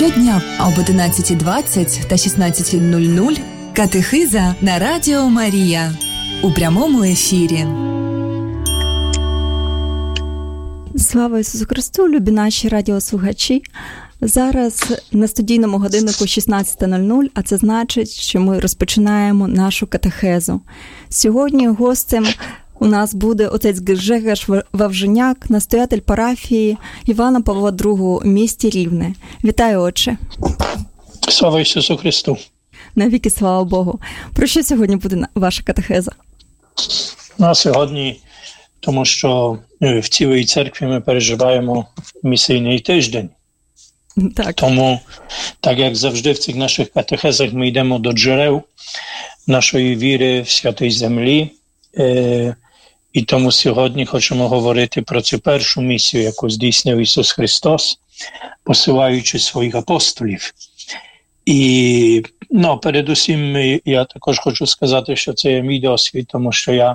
Щодня об 11:20 та 16:00 катехиза на Радіо Марія у прямому ефірі. Слава Ісусу Христу, любі наші радіослухачі. Зараз на студійному годиннику 16:00, а це значить, що ми розпочинаємо нашу катехезу. Сьогодні гостем у нас буде отець Гжегош Вавженяк, настоятель парафії Івана Павла II у місті Рівне. Вітаю, отче. Слава Ісусу Христу. Навіки слава Богу. Про що сьогодні буде ваша катехеза? Сьогодні, тому що в цілій церкві ми переживаємо місійний тиждень. Так. Тому, так як завжди в цих наших катехезах ми йдемо до джерел нашої віри в святій землі. І тому сьогодні хочемо говорити про цю першу місію, яку здійснив Ісус Христос, посилаючи своїх апостолів. І передусім я також хочу сказати, що це є мій досвід, тому що я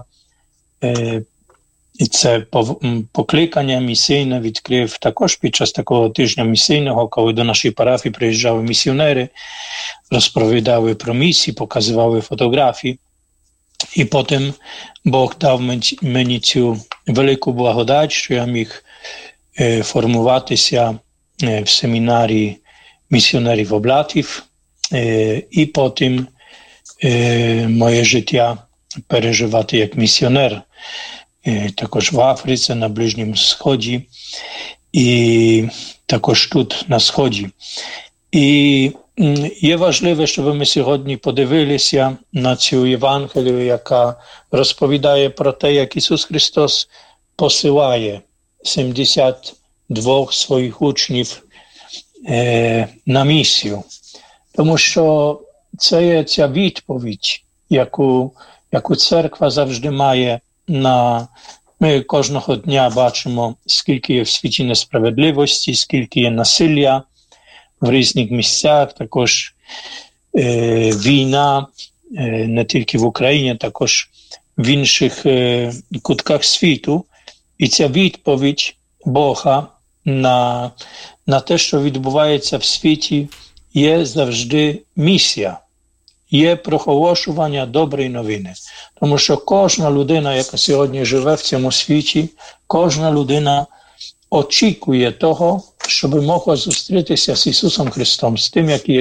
це покликання місійне відкрив також під час такого тижня місійного, коли до нашої парафії приїжджали місіонери, розповідали про місії, показували фотографії. І потім Бог дав мені цю велику благодать, що я міг формуватися в семінарі місіонерів Облатів, і потім моє життя переживати як місіонер, також в Африці, на Ближньому Сході, і також тут, на Сході. І є важливо, щоб ми сьогодні подивилися на цю Євангелію, яка розповідає про те, як Ісус Христос посилає 72 своїх учнів на місію. Тому що це є ця відповідь, яку церква завжди має Ми кожного дня бачимо, скільки є в світі несправедливості, скільки є насилля в різних місцях, також війна, не тільки в Україні, також в інших кутках світу. І ця відповідь Бога на те, що відбувається в світі, є завжди місія, є проголошування доброї новини. Тому що кожна людина, яка сьогодні живе в цьому світі, кожна людина очікує того, щоб могла зустрітися з Ісусом Христом, з тим, який є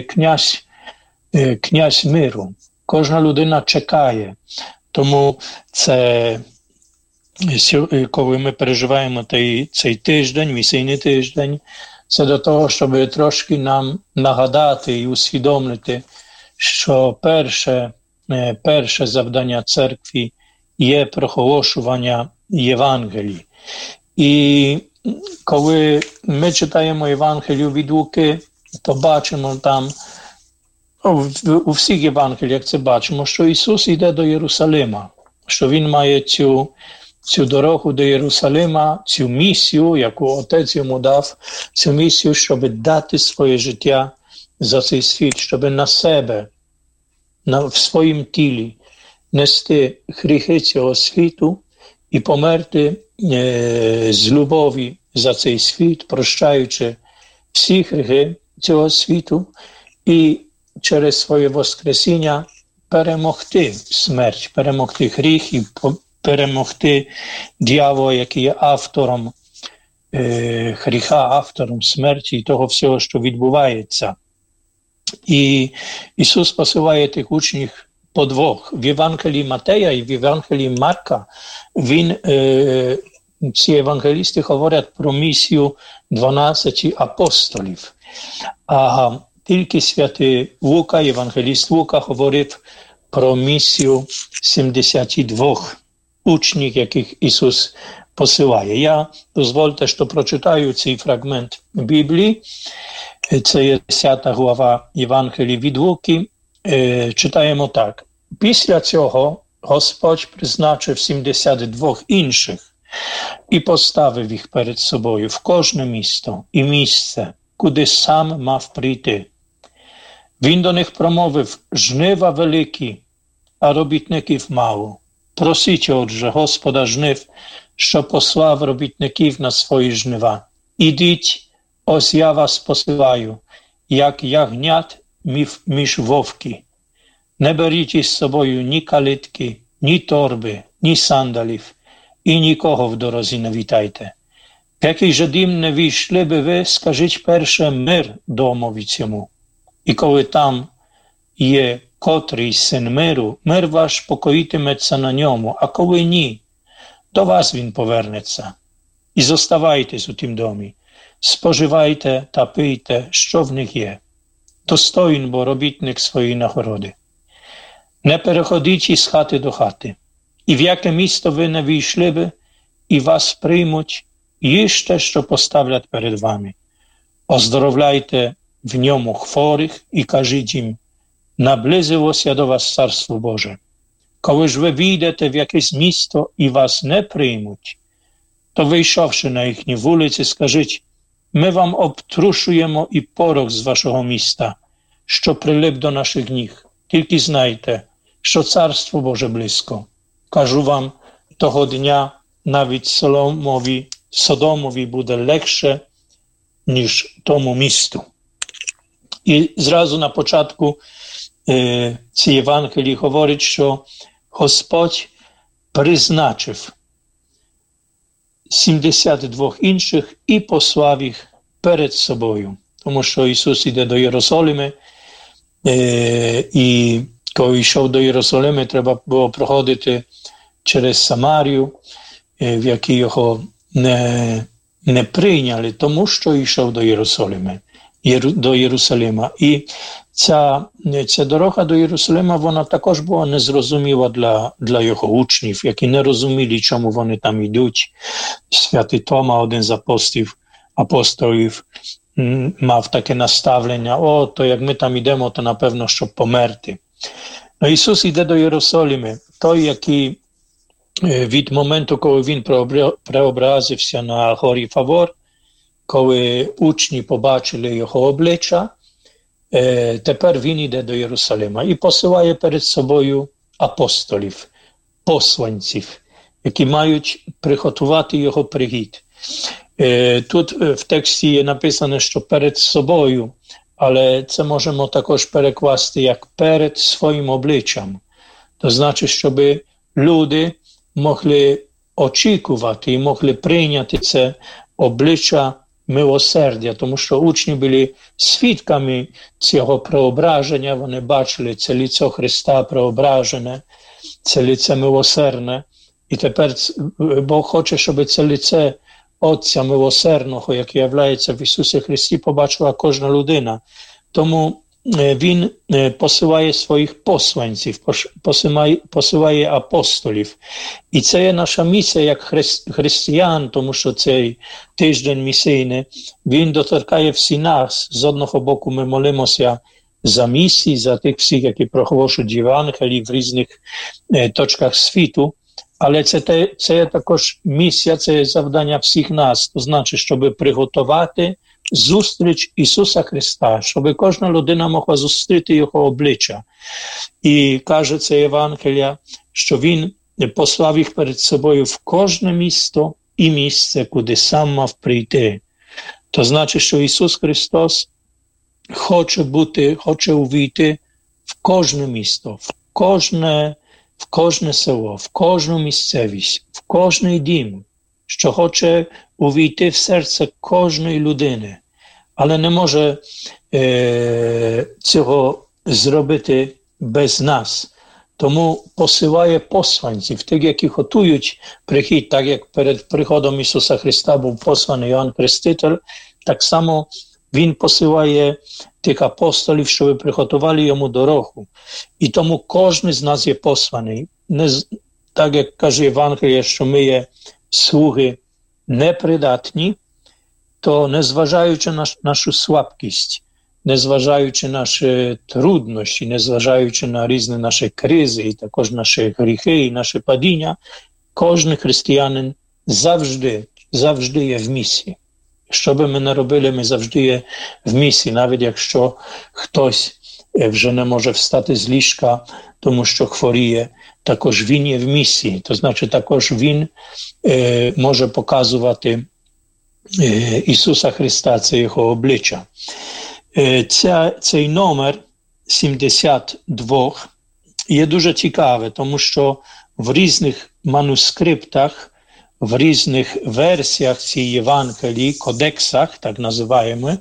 князь миру. Кожна людина чекає. Тому це, коли ми переживаємо цей тиждень, місійний тиждень, це до того, щоб трошки нам нагадати і усвідомити, що перше завдання церкви є проголошування Євангелії. І коли ми читаємо Євангелію від Луки, то бачимо там, у всіх Євангеліях це бачимо, що Ісус йде до Єрусалима, що Він має цю дорогу до Єрусалима, цю місію, яку Отець йому дав, цю місію, щоб дати своє життя за цей світ, щоб на себе, в своїм тілі нести гріхи цього світу і померти з любові за цей світ, прощаючи всі гріхи цього світу, і через своє воскресіння перемогти смерть, перемогти гріх і перемогти диявола, який є автором гріха, автором смерті і того всього, що відбувається. І Ісус посилає тих учнів по двох. В Євангелії Матея і в Євангелії Марка ці євангелісти говорять про місію 12 апостолів. А тільки святий Лука, євангеліст Лука, говорив про місію 72 учнів, яких Ісус посилає. Дозвольте, що прочитаю цей фрагмент Біблії. Це є 10 глава Євангелії від Луки. Читаємо так. Після цього Господь призначив 72 інших і поставив їх перед собою в кожне місто і місце, куди сам мав прийти. Він до них промовив: жнива великі, а робітників мало. Просіть, отже, Господа жнив, що послав робітників на свої жнива. Ідіть, ось я вас посилаю. як ягнят між вовки. Не беріть із собою ні калитки, ні торби, ні сандалів, і нікого в дорозі не вітайте. В який же дім не війшли би ви, скажіть перше мир домові цьому. І коли там є котрий син миру, мир ваш покоїтиметься на ньому, а коли ні, до вас він повернеться. І зоставайтесь у тім домі, споживайте та пийте, що в них є. Достоїн бо робітник своєї нагороди. Не переходіть із хати до хати, і в яке місто ви не війшли би, і вас приймуть, їжте, що поставлять перед вами. Оздоровляйте в ньому хворих і кажіть їм, наблизилося до вас Царство Боже. Коли ж ви війдете в якесь місто і вас не приймуть, то вийшовши на їхні вулиці, скажіть, ми вам обтрушуємо і порох з вашого міста, що прилип до наших ніг. Тільки знайте, що Царство Боже близько. Кажу вам, того дня навіть Содомові буде легше, ніж тому місту. І зразу на початку цієї Євангелії говорить, що Господь призначив 72 інших і послав їх перед собою. Тому що Ісус іде до Єрусалиму, і коли йшов до Єрусалиму, треба було проходити через Самарію, в якій його не прийняли, тому що йшов до Єрусалима. І ця дорога до Єрусалима, вона також була незрозуміла для його учнів, які не розуміли, чому вони там йдуть. Святий Тома, один з апостолів, мав таке наставлення, то як ми там йдемо, то напевно, щоб померти. Но Ісус йде до Єрусалиму, той, який від моменту, коли він преобразився на горі Фавор, коли учні побачили його обличчя, тепер він йде до Єрусалима і посилає перед собою апостолів, посланців, які мають приготувати його прихід. Тут в тексті є написано, що перед собою, але це можемо також перекласти як перед своїм обличчям. То значить, щоб люди могли очікувати і могли прийняти це обличчя милосердя, тому що учні були свідками цього преображення, вони бачили це лице Христа преображене, це лице милосердне, і тепер Бог хоче, щоб це лице Отця милосердного, яке являється в Ісусі Христі, побачила кожна людина. Тому Він посилає своїх посланців, посилає апостолів. І це є наша місія як християн, тому що цей тиждень місійний, він доторкає всі нас. З одного боку ми молимося за місії, за тих всіх, які проголошують Євангелії в різних точках світу. Але це є також місія, це є завдання всіх нас. То значить, щоб приготувати зустріч Ісуса Христа, щоб кожна людина могла зустріти Його обличчя. І каже це Євангелія, що Він послав їх перед собою в кожне місто і місце, куди сам мав прийти. То значить, що Ісус Христос хоче увійти в кожне місто, в кожне село, в кожну місцевість, в кожний дім, що хоче увійти в серце кожної людини, але не може цього зробити без нас. Тому посилає посланців, тих, які готують прихід, так як перед приходом Ісуса Христа був посланий Йоанн Хреститель, так само Він посилає тих апостолів, щоб приготували йому дорогу. І тому кожен з нас є посланий. Так як каже Євангелія, що ми є слуги непридатні, то незважаючи на нашу слабкість, незважаючи на наші труднощі, незважаючи на різні наші кризи, і також наші гріхи, і наші падіння, кожен християнин завжди є в місії. Що би ми не робили, ми завжди є в місії, навіть якщо хтось вже не може встати з ліжка, тому що хворіє, також він є в місії. То значить, також він може показувати Ісуса Христа, це його обличчя. Цей номер 72 є дуже цікавий, тому що в різних манускриптах, в різних версіях цієї Євангелії, кодексах, так називаємо,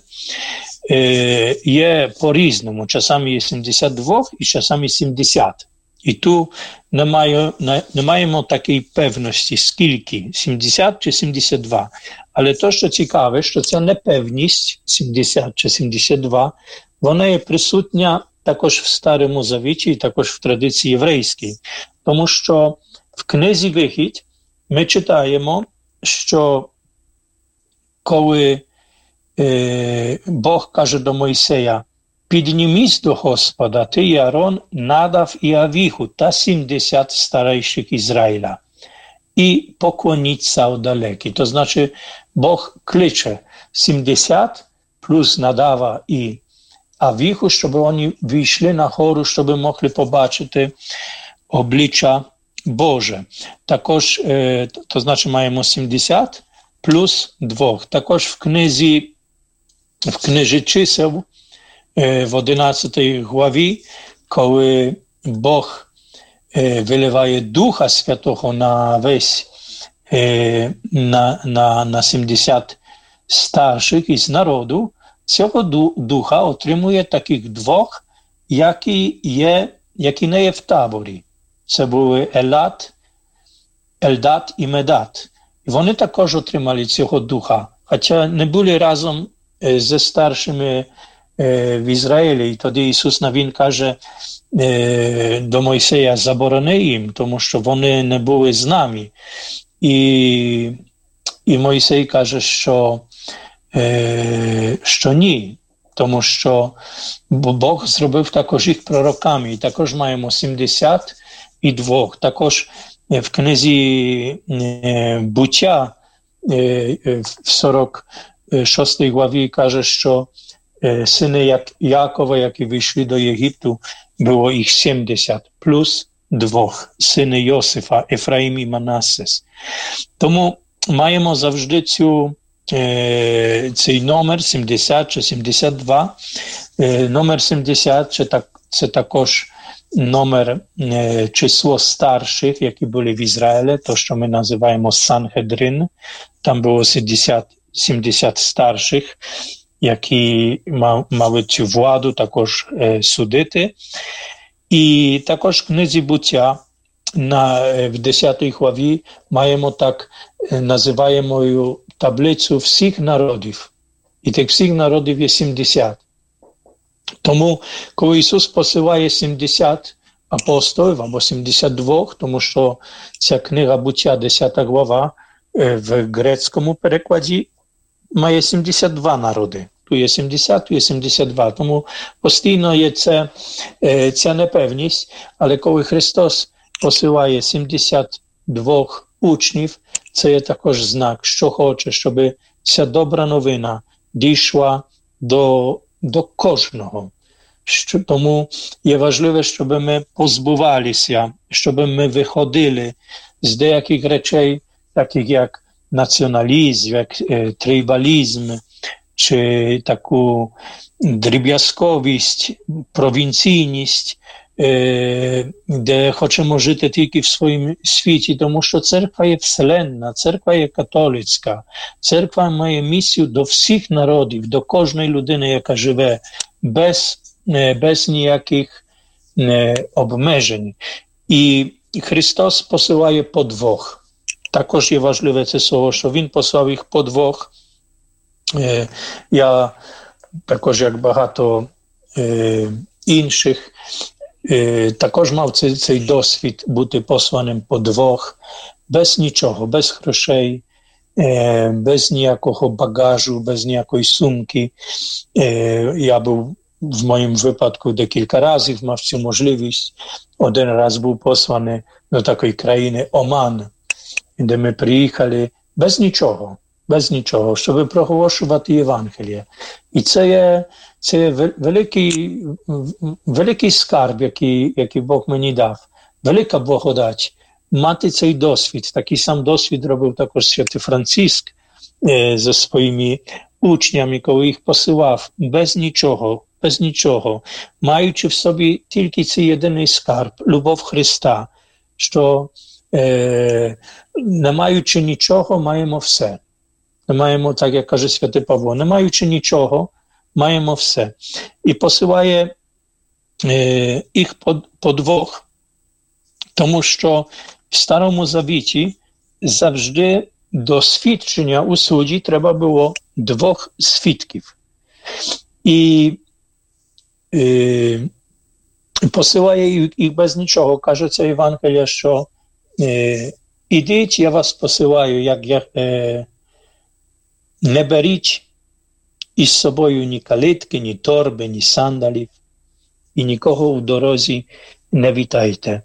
є по-різному. Часами є 72 і часами 70. І тут не маємо такої певності, скільки, 70 чи 72. Але то, що цікаве, що ця непевність, 70 чи 72, вона є присутня також в Старому Завіті і також в традиції єврейській. Тому що в книзі «Вихід» ми читаємо, що коли Бог каже до Мойсея: «Піднімись до Господа, ти і Аарон, Надав і Авіху та 70 старейших Ізраїля, і поклоніться одалекі». То значить, Бог кличе 70 плюс Надава і Авіху, щоб вони вийшли на гору, щоб могли побачити обличчя Боже. Також, то значить, маємо 70 плюс 2. Також в книзі чисел, в 11 главі, коли Бог виливає Духа Святого на весь, на 70 старших із народу, цього Духа отримує таких двох, які не є в таборі. Це були Ельдат і Медат. І вони також отримали цього Духа, хоча не були разом зі старшими в Ізраїлі. І тоді Ісус Навін каже до Мойсея: заборони їм, тому що вони не були з нами. І Мойсей каже, що ні, тому що Бог зробив також їх пророками. І також маємо 72. Також в книзі Буття в 46 главі каже, що сини Якова, які вийшли до Єгипту, було їх 70, плюс 2 сини Йосифа, Ефраїм і Манасес. Тому маємо завжди цей номер 70 чи 72. Номер 70 це також номер, число старших, які були в Ізраїлі, то, що ми називаємо Санхедрин. Там було 70 старших, які мали цю владу також судити. І також в книзі Буття в 10 главі маємо так називаємо таблицю всіх народів. І тих всіх народів є 70. Тому, коли Ісус посилає 70 апостолів або 72, тому що ця книга Буття, 10 глава, в грецькому перекладі має 72 народи. Тут є 70, тут є 72. Тому постійно є ця непевність. Але коли Христос посилає 72 учнів, це є також знак, що хоче, щоб ця добра новина дійшла до кожного. Тому є важливо, щоб ми позбувалися, щоб ми виходили з деяких речей, таких як націоналізм, як трибалізм, чи таку дріб'язковість, провінційність, де хочемо жити тільки в своєму світі, тому що церква є вселенна, церква є католицька, церква має місію до всіх народів, до кожної людини, яка живе, без ніяких обмежень. І Христос посилає по двох. Також є важливе це слово, що Він послав їх по двох. Я також, як багато інших, також мав цей досвід бути посланим по двох, без нічого, без грошей, без ніякого багажу, без ніякої сумки. Я був в моєму випадку декілька разів, мав цю можливість. Один раз був посланий до такої країни Оман, де ми приїхали без нічого, щоб проголошувати Євангеліє. І це є великий скарб, який Бог мені дав, велика благодать мати цей досвід. Такий сам досвід робив також святий Франциск зі своїми учнями, коли їх посилав без нічого, маючи в собі тільки цей єдиний скарб, любов Христа, що не маючи нічого, маємо все. Не маємо, так як каже святий Павло, не маючи нічого, маємо все. І посилає їх по двох, тому що в Старому Завіті завжди до свідчення у суді треба було двох свідків. І посилає їх без нічого. Каже це Євангелія, що ідіть, я вас посилаю, як не беріть із собою ні калитки, ні торби, ні сандалів, і нікого у дорозі не вітайте.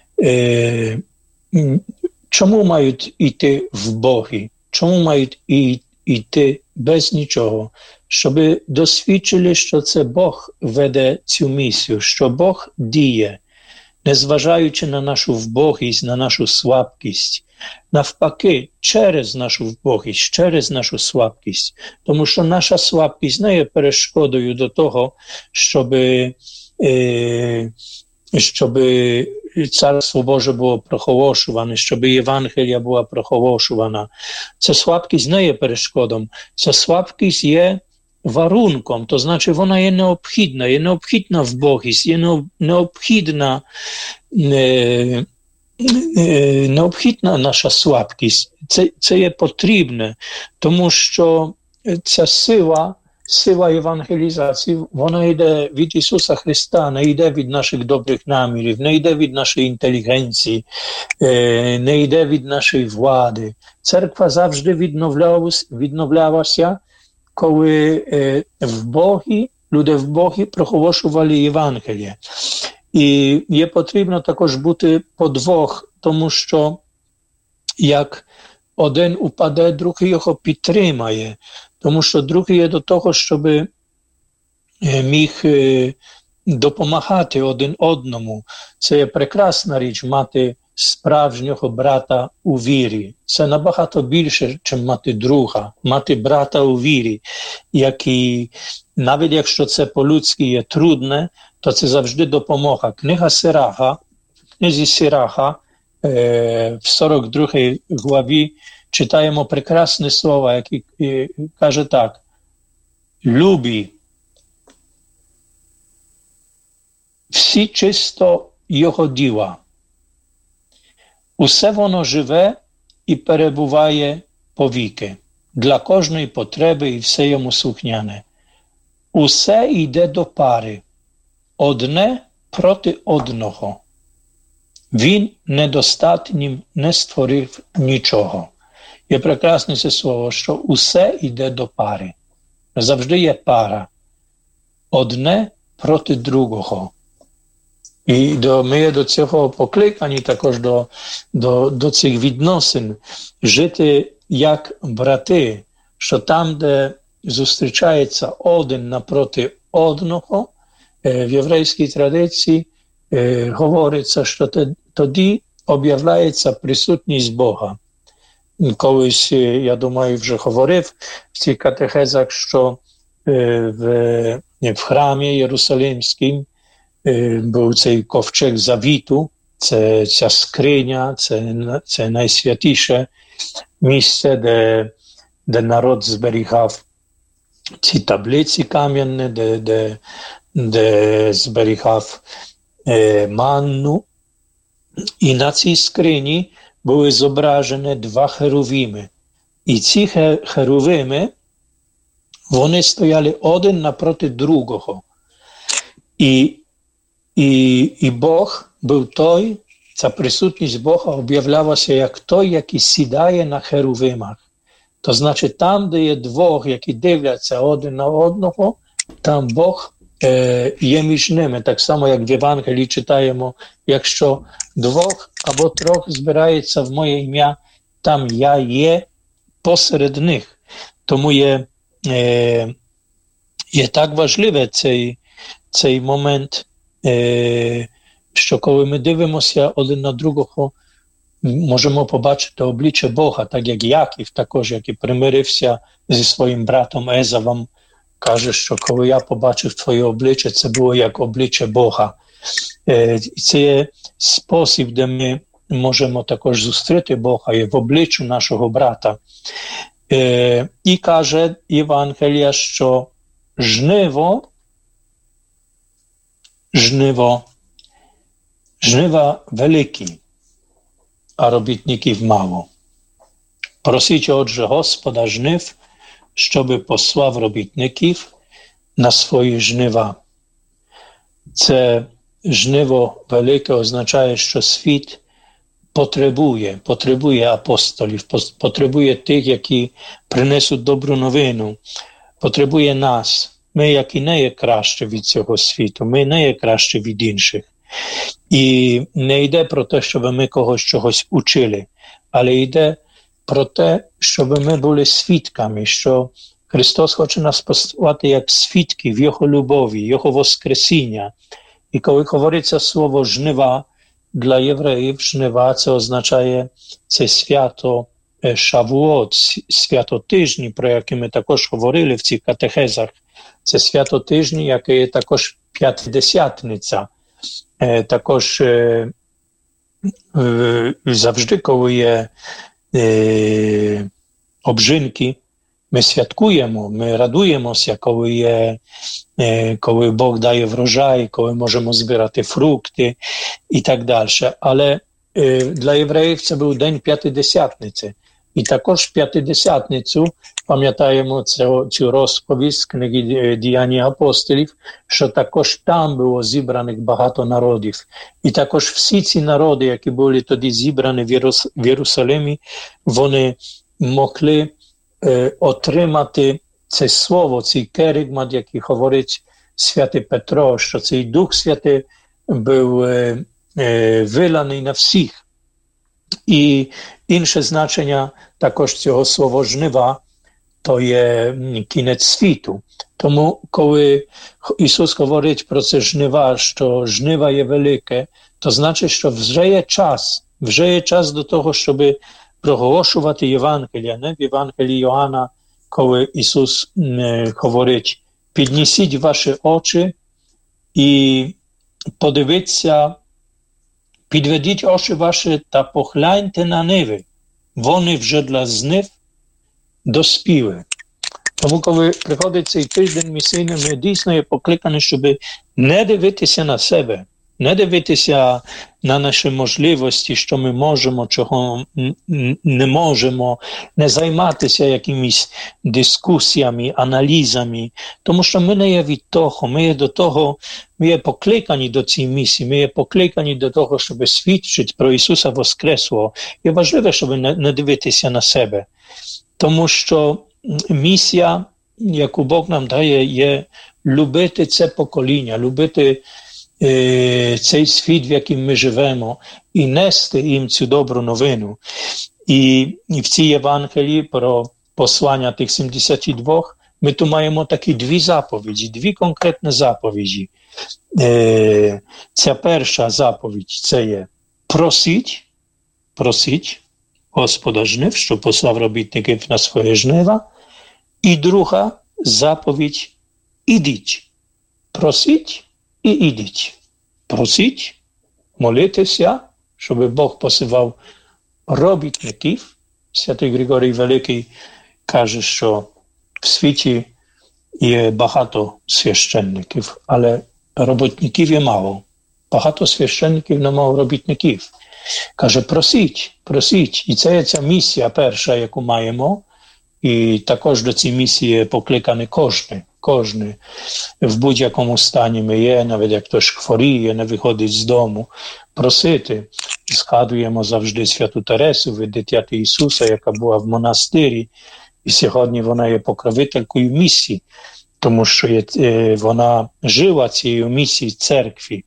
Чому мають йти в Боги? Чому мають йти без нічого? Щоб досвідчили, що це Бог веде цю місію, що Бог діє, незважаючи на нашу вбогість, на нашу слабкість. Навпаки, через нашу вбогість, через нашу слабкість. Тому що наша слабкість не є перешкодою до того, щоб Царство Боже було проголошуване, щоб Євангелія була проголошувана. Ця слабкість не є перешкодом, ця слабкість є warunkom, to znaczy ona jest необхідна в Богість, є необхідна наша слабкість. Це є потрібне, тому що ця сила євангелізації, вона йде від Ісуса Христа, не йде від наших добрих намірів, не йде від нашої інтелігенції, не йде від нашої влади. Церква завжди відновлялася, коли люди в Богі проголошували Євангеліє. І є потрібно також бути по двох, тому що як один упаде, другий його підтримає. Тому що другий є до того, щоб міг допомагати один одному. Це є прекрасна річ мати справжнього брата у вірі. Це набагато більше, ніж мати друга, мати брата у вірі, який, навіть якщо це по-людськи є трудне, то це завжди допомога. Книзі Сираха в 42 главі читаємо прекрасне слово, яке каже так: «Любі всі чисто його діла. Усе воно живе і перебуває повіки, для кожної потреби і все йому слухняне. Усе йде до пари, одне проти одного. Він недостатнім не створив нічого». Є прекрасне це слово, що усе йде до пари. Завжди є пара. Одне проти другого. І ми до цього покликані також до цих відносин. Жити як брати, що там, де зустрічається один напроти одного, в єврейській традиції говориться, що тоді об'являється присутність Бога. Колись, я думаю, вже говорив в цих катехезах, що в храмі Єрусалимському був цей ковчег завіту, це ця скриня, це найсвятіше місце, де народ зберігав ці таблиці кам'яні, де зберігав манну. І на цій скрині були зображені два херувими. І ці херувими, вони стояли один напроти другого. І Бог був той, ця присутність Бога об'являлася як той, який сідає на херувимах. То значить, там, де є двох, які дивляться один на одного, там Бог є між ними. Так само, як в Євангелії читаємо, якщо двох або трьох збирається в моє ім'я, там я є посеред них. Тому є так важливий цей момент, що коли ми дивимося один на другого, можемо побачити обличчя Бога, так як Яків також, який примирився зі своїм братом Езавом, каже, що коли я побачив твоє обличчя, це було як обличчя Бога. Це є спосіб, де ми можемо також зустріти Бога і в обличчю нашого брата. І каже Євангелія, що жнива великі, а робітників мало. Просіть, отже, Господа жнив, щоби послав робітників на свої жнива. Це жниво велике означає, що світ потребує апостолів, потребує тих, які принесуть добру новину, потребує нас. Ми, які не є краще від цього світу, ми не є краще від інших. І не йде про те, щоб ми когось чогось учили, але йде про те, щоб ми були свідками, що Христос хоче нас послати як свідків Його любові, Його воскресіння. І коли говориться слово «жнива», для євреїв жнива це означає це свято Шавуот, свято тижні, про яке ми також говорили в цих катехезах. Це свято тижні, яке є також П'ятидесятниця. Також завжди, коли є обжинки, ми святкуємо, ми радуємося, коли Бог дає врожай, коли можемо збирати фрукти і так далі. Але для євреїв це був день П'ятидесятниці. І також в П'ятидесятницю пам'ятаємо цю розповідь з книги «Діяння апостолів», що також там було зібраних багато народів. І також всі ці народи, які були тоді зібрані в Єрусалимі, вони могли отримати це слово, цей керигмат, який говорить святий Петро, що цей Дух Святий був виланий на всіх. І інше значення також цього слова «жнива» – то є кінець світу. Тому, коли Ісус говорить про це жнива, що жнива є велике, то значить, що вже є час до того, щоб проголошувати Євангелія. Не в Євангелії Йоанна, коли Ісус говорить «піднесіть ваші очі і подивіться, підведіть очі ваші та погляньте на ниви, вони вже для жнив доспіли». Тому, коли приходить цей тиждень місійний, ми дійсно є покликані, щоб не дивитися на себе, не дивитися на наші можливості, що ми можемо, чого не можемо, не займатися якимись дискусіями, аналізами, тому що ми не є від того, ми є покликані до цієї місії, ми є покликані до того, щоб свідчити про Ісуса Воскреслого. І важливо, щоб не дивитися на себе, тому що місія, яку Бог нам дає, є любити це покоління, любити цей світ, в яким ми живемо, і нести їм цю добру новину. І в цій Євангелії про послання тих 72 ми тут маємо такі дві конкретні заповіді. Ця перша заповідь – це є просіть Господа жнив, що послав робітників на своє жнива. І друга заповідь – ідіть. Просіть і ідіть. Просіть, молитися, щоб Бог посилав робітників. Святий Григорій Великий каже, що в світі є багато священників, але робітників є мало. Багато священників, не мало робітників. Каже, просіть. І це є ця місія перша, яку маємо. І також до цієї місії покликаний кожен. В будь-якому стані ми є, навіть як хтось хворіє, не виходить з дому, просити. Згадуємо завжди святу Тересу від дитяти Ісуса, яка була в монастирі, і сьогодні вона є покровителькою місії, тому що вона жила цією місією церкві,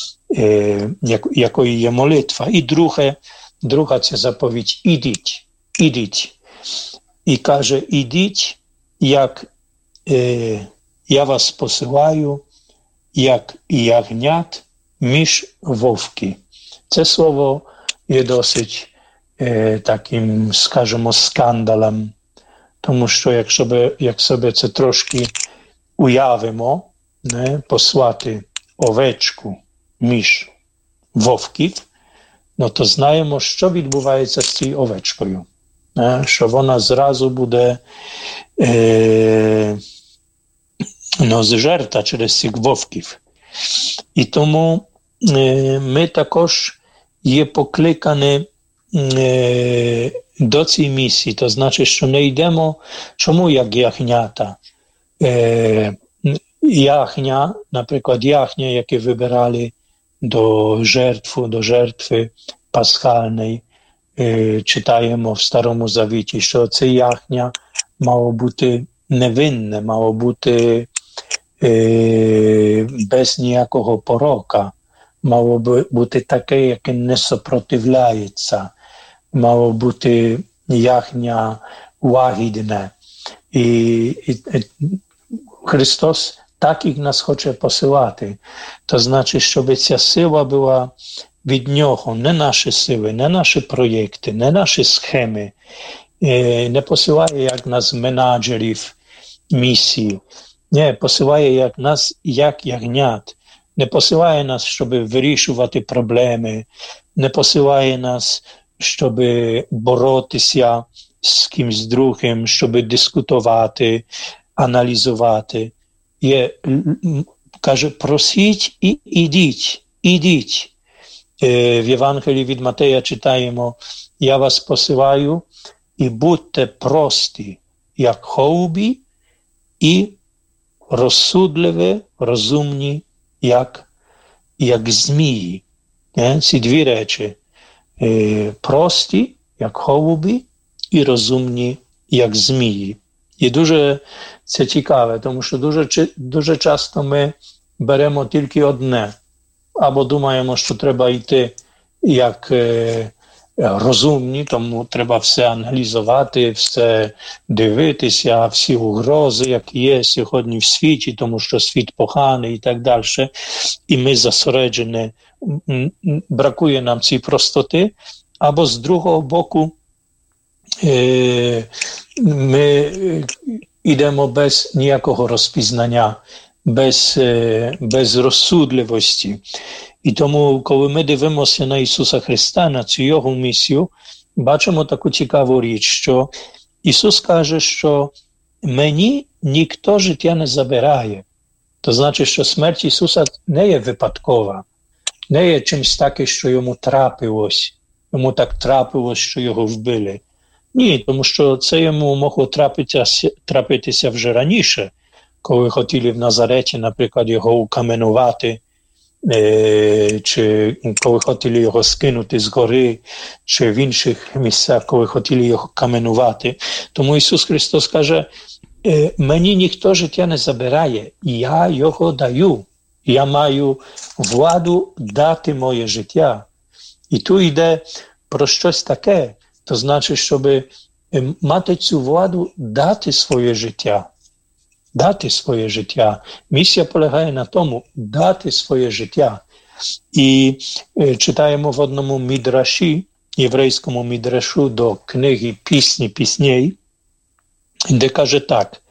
якою є молитва. І друга це заповідь ідіть. І каже, ідіть, як я вас посилаю, як ягнят між вовки. Це слово є досить таким, скажімо, скандалом. Тому що як собі це трошки уявимо, не, послати овечку між вовків, ну то знаємо, що відбувається з цією овечкою. Не, що вона зразу буде зжерта через цих вовків. І тому ми також є покликані до цієї місії. То значить, що не йдемо, чому як ягнята? Ягня, наприклад, ягня, яке вибирали до жертви пасхальної, читаємо в Старому Завіті, що це ягня мало бути невинне, мало бути без ніякого порока, мало бути таке, яке не супротивляється, мало бути ягня лагідне. І Христос так і нас хоче посилати. То значить, щоб ця сила була від Нього, не наші сили, не наші проєкти, не наші схеми. Не посилає як нас менеджерів місії. Не, посилає як нас, як ягнят. Не посилає нас, щоб вирішувати проблеми. Не посилає нас, щоб боротися з кимсь другим, щоб дискутувати, аналізувати. Каже, просіть і ідіть. В Євангелії від Матея читаємо, я вас посилаю і будьте прості, як голуби, і розсудливі, розумні, як змії. Ці дві речі. Прості, як голуби, і розумні, як змії. І дуже це цікаве, тому що дуже часто ми беремо тільки одне. Або думаємо, що треба йти як розумні, тому треба все аналізувати, все дивитися, всі угрози, які є сьогодні в світі, тому що світ поганий і так далі. І ми зосереджені, бракує нам цієї простоти. Або з другого боку, ми йдемо без ніякого розпізнання, без розсудливості. І тому, коли ми дивимося на Ісуса Христа, на цю Його місію, бачимо таку цікаву річ, що Ісус каже, що мені ніхто життя не забирає. То значить, що смерть Ісуса не є випадкова, не є чимось таке, що йому трапилось. Йому так трапилось, що його вбили. Ні, тому що це йому могло трапитися вже раніше, коли хотіли в Назареті, наприклад, його укаменувати, чи коли хотіли його скинути з гори, чи в інших місцях, коли хотіли його каменувати. Тому Ісус Христос каже, мені ніхто життя не забирає, я його даю. Я маю владу дати моє життя. І тут йде про щось таке, то значить, щоб мати цю владу дати своє життя. Дати своє життя. Місія полягає на тому, дати своє життя. І читаємо в одному мідраші, єврейському мідрашу до книги пісней, де каже так,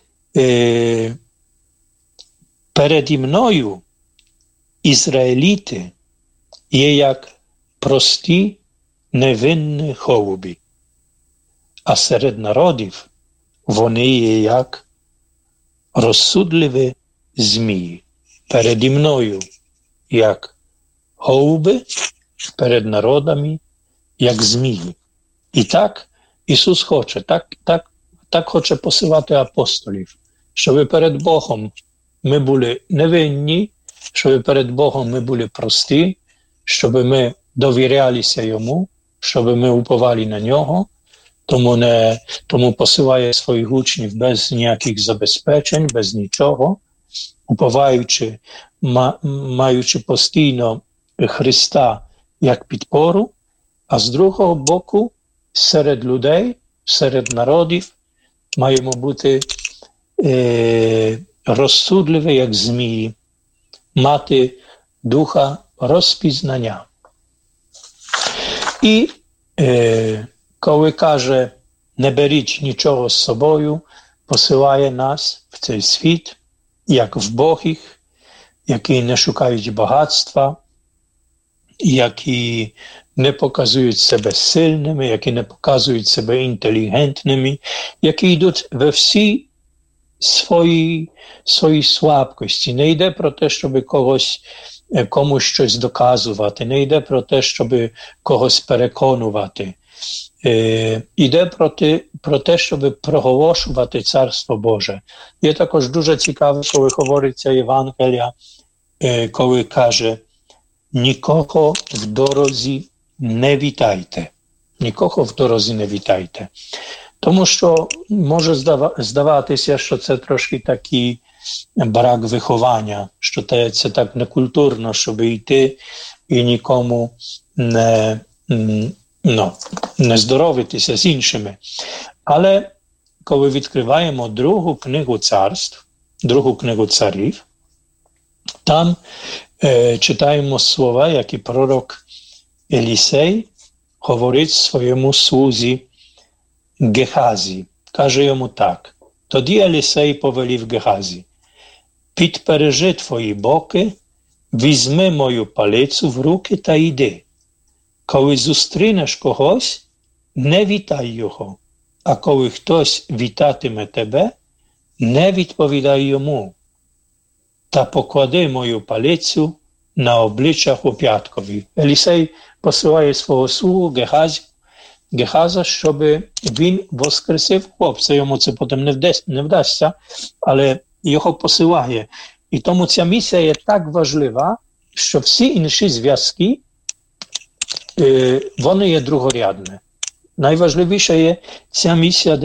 переді мною ізраїліти є як прості, невинні голуби, а серед народів вони є як розсудливі змії. Переді мною як голуби, перед народами як змії. І так Ісус хоче, так хоче посилати апостолів, щоб перед Богом ми були невинні, щоб перед Богом ми були прості, щоб ми довірялися Йому, щоб ми уповали на Нього, тому посилає своїх учнів без ніяких забезпечень, без нічого, уповаючи, маючи постійно Христа як підпору, а з другого боку серед людей, серед народів маємо бути розсудливі, як змії, мати духа розпізнання. І коли каже не беріть нічого з собою, посилає нас в цей світ, як вбогих, які не шукають багатства, які не показують себе сильними, які не показують себе інтелігентними, які йдуть во всі свої слабкості. Не йде про те, щоб комусь щось доказувати, не йде про те, щоб когось переконувати. Йде про те, щоб проголошувати Царство Боже. Є також дуже цікаво, коли говориться Євангелія, коли каже, нікого в дорозі не вітайте. Нікого в дорозі не вітайте. Тому що може здаватися, що це трошки такий брак виховання, що це так некультурно, щоб йти і нікому не здоровитися з іншими. Але коли відкриваємо другу книгу царств, другу книгу царів, там читаємо слова, які пророк Елісей говорить своєму слузі Гехазі. Каже йому так. Тоді Елісей повелів Гехазі: підпережи твої боки, візьми мою палицю в руки та йди. Коли зустрінеш когось, не вітай його, а коли хтось вітатиме тебе, не відповідай йому. Та поклади мою палицю на обличчя хлоп'яткові. Елісей посилає свого слугу Гехаза, щоб він воскресив хлопця. Йому це потім не вдасться, але його посилає. І тому ця місія є так важлива, що всі інші зв'язки, вони є другорядні. Найважливіша є ця місія,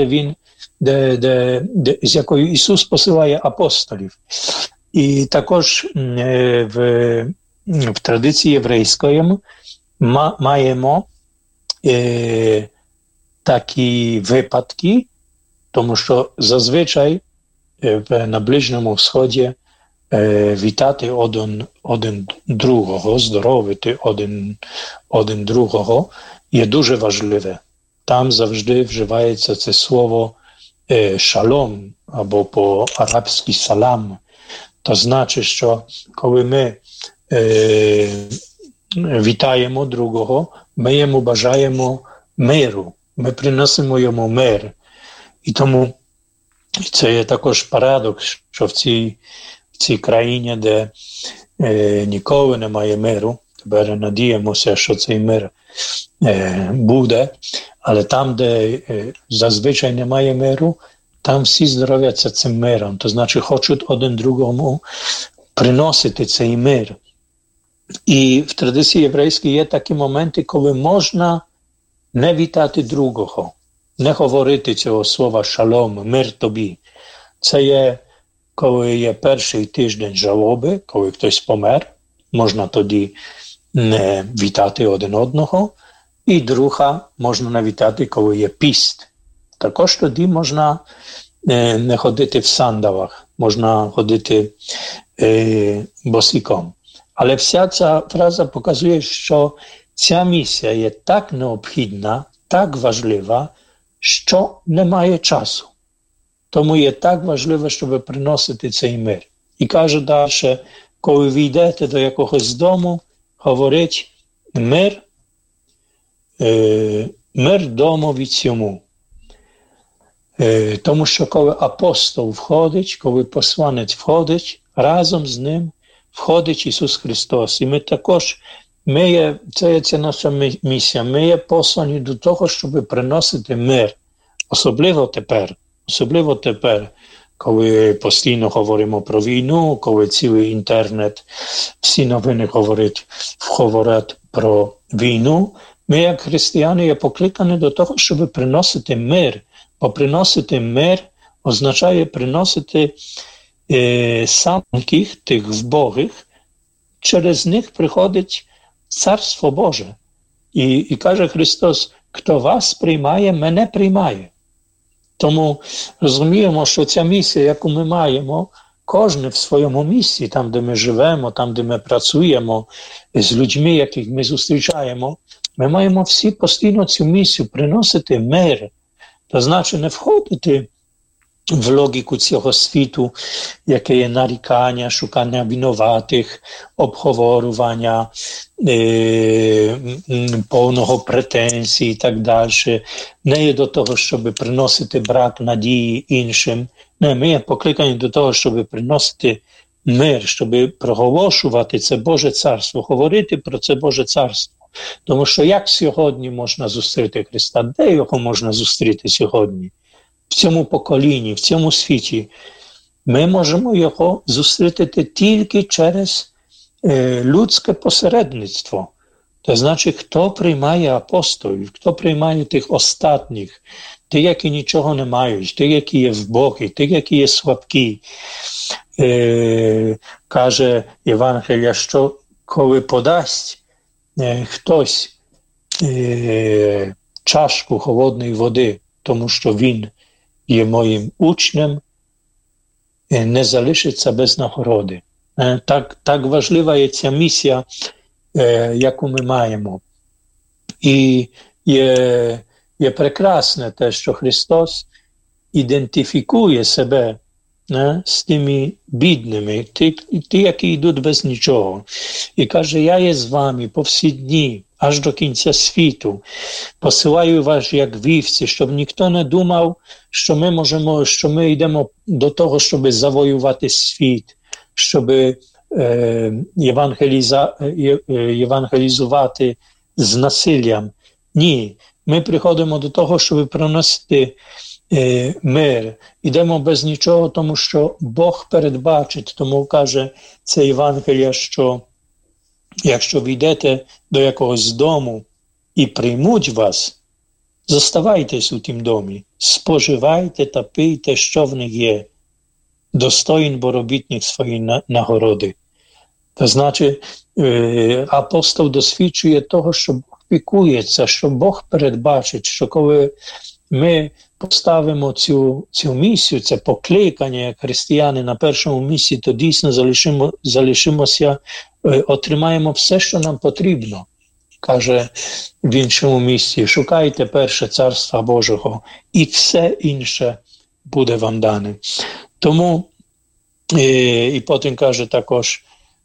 з якою Ісус посилає апостолів. І також в традиції єврейської маємо такі випадки, тому що зазвичай на Ближньому Сході вітати один другого, здоровити один другого є дуже важливе. Там завжди вживається це слово шалом, або по-арабськи салам. То значить, що коли ми вітаємо другого, ми йому бажаємо миру, ми приносимо йому мир. І тому це є також парадокс, що в цій країні, де ніколи немає миру, тепер надіємося, що цей мир буде, але там, де зазвичай немає миру, там всі здоров'яться цим миром, то значить хочуть один другому приносити цей мир. І в традиції єврейській є такі моменти, коли можна не вітати другого, не говорити цього слова шалом, мир тобі. Це є, коли є перший тиждень жалоби, коли хтось помер, можна тоді не вітати один одного. І друга, можна не вітати, коли є піст. Також тоді можна не ходити в сандалах, можна ходити босиком. Але вся ця фраза показує, що ця місія є так необхідна, так важлива, що немає часу. Тому є так важливо, щоб приносити цей мир. І каже далі, коли ви йдете до якогось дому, говорить мир домові цьому. Тому що коли апостол входить, коли посланець входить, разом з ним входить Ісус Христос. І ми також, це наша місія, ми є послані до того, щоб приносити мир. Особливо тепер, коли постійно говоримо про війну, коли цілий інтернет, всі новини говорять про війну, ми як християни є покликані до того, щоб приносити мир. Бо приносити мир означає приносити самих тих вбогих, через них приходить Царство Боже. І каже Христос, хто вас приймає, мене приймає. Тому розуміємо, що ця місія, яку ми маємо, кожен в своєму місці, там, де ми живемо, там, де ми працюємо, з людьми, яких ми зустрічаємо, Ми маємо всі постійно цю місію приносити мир. То значить не входити в логіку цього світу, яке є нарікання, шукання винуватих, обговорювання, повного претензій і так далі. Не є до того, щоб приносити брак надії іншим. Не, ми є покликані до того, щоб приносити мир, щоб проголошувати це Боже Царство, говорити про це Боже Царство. Тому що як сьогодні можна зустріти Христа? Де його можна зустріти сьогодні? В цьому поколінні, в цьому світі. Ми можемо його зустріти тільки через людське посередництво. Це значить, хто приймає апостолів, хто приймає тих остатніх, ті, які нічого не мають, ті, які є вбогі, ті, які є слабкі. Каже Євангелія, що коли подасть хтось чашку холодної води, тому що він є моїм учнем, не залишиться без нагороди. Так важлива є ця місія, яку ми маємо. І є прекрасне те, що Христос ідентифікує себе з тими бідними, ті, які йдуть без нічого. І каже, я є з вами по всі дні, аж до кінця світу. Посилаю вас як вівці, щоб ніхто не думав, що ми йдемо до того, щоб завоювати світ, щоб євангелізувати з насиллям. Ні, ми приходимо до того, щоб приносити мир. Ідемо без нічого, тому що Бог передбачить. Тому каже це Євангелія, що якщо ви йдете до якогось дому і приймуть вас, зоставайтесь у тім домі, споживайте та пийте, що в них є. Достоїн бо робітник своєї нагороди. Це значить, апостол досвідчує того, що Бог піклується, що Бог передбачить, що коли ми поставимо цю місію, це покликання як християни на першому місці, то дійсно залишимося, отримаємо все, що нам потрібно. Каже в іншому місці, шукайте перше Царства Божого, і все інше буде вам дане. Тому, і потім каже також,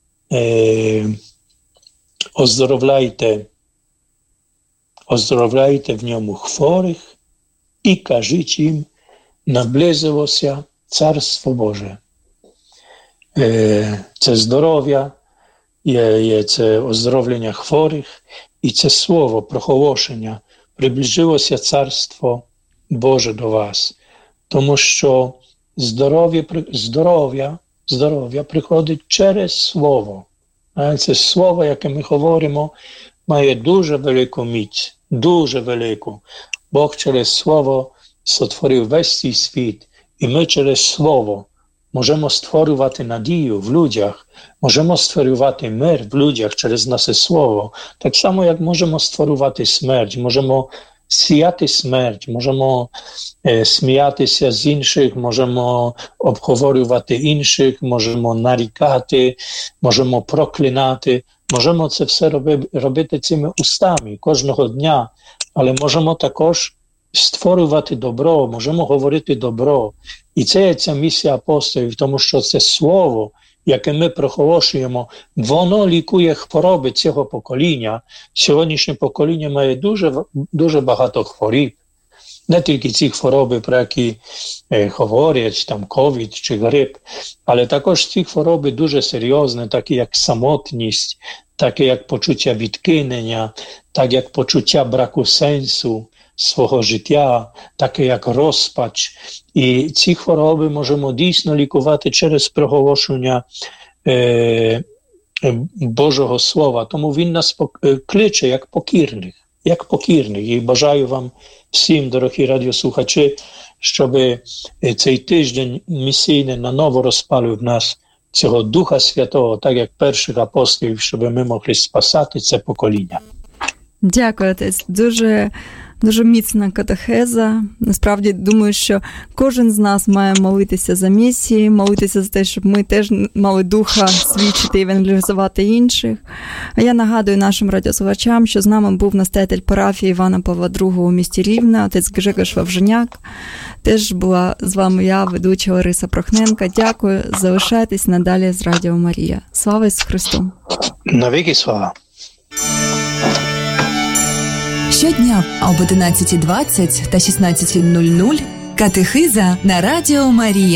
оздоровляйте в ньому хворих і кажіть їм, наблизилося Царство Боже. Це здоров'я, є це оздоровлення хворих, і це слово, проголошення, приблизилося Царство Боже до вас. Тому що здоров'я приходить через Слово. Це Слово, яке ми говоримо, має дуже велику міць, дуже велику. Бог через Слово сотворив весь цей світ, і ми через Слово можемо створювати надію в людях, можемо створювати мир в людях через наше Слово. Так само, як можемо створювати смерть, можемо сіяти смерть, можемо сміятися з інших, можемо обговорювати інших, можемо нарікати, можемо проклинати, можемо це все робити цими устами кожного дня, але можемо також створювати добро, можемо говорити добро. І це є ця місія апостолів, тому що це слово, яке ми проголошуємо, воно лікує хвороби цього покоління. Сьогоднішнє покоління має дуже багато хвороб. Не тільки ці хвороби, про які говорять, там ковід чи грип, але також ці хвороби дуже серйозні, такі як самотність, такі як почуття відкинення, так як почуття браку сенсу свого життя, таке як розпач. І ці хвороби можемо дійсно лікувати через проголошення Божого Слова. Тому він нас кличе як покірних. І бажаю вам всім, дорогі радіослухачі, щоб цей тиждень місійний наново розпалив в нас цього Духа Святого, так як перших апостолів, щоб ми могли спасати це покоління. Дякую, отець. Дуже Дуже міцна катехеза. Насправді, думаю, що кожен з нас має молитися за місії, молитися за те, щоб ми теж мали духа свідчити і евангелізувати інших. А я нагадую нашим радіослухачам, що з нами був настоятель парафії Івана Павла II у місті Рівне, отець Гжегош Вовженяк. Теж була з вами я, ведуча Лариса Прохненка. Дякую, залишайтесь надалі з Радіо Марія. Слава Ісусу Христу! Навіки слава! Щодня об 11:20 та 16:00 катехиза на Радіо Марія.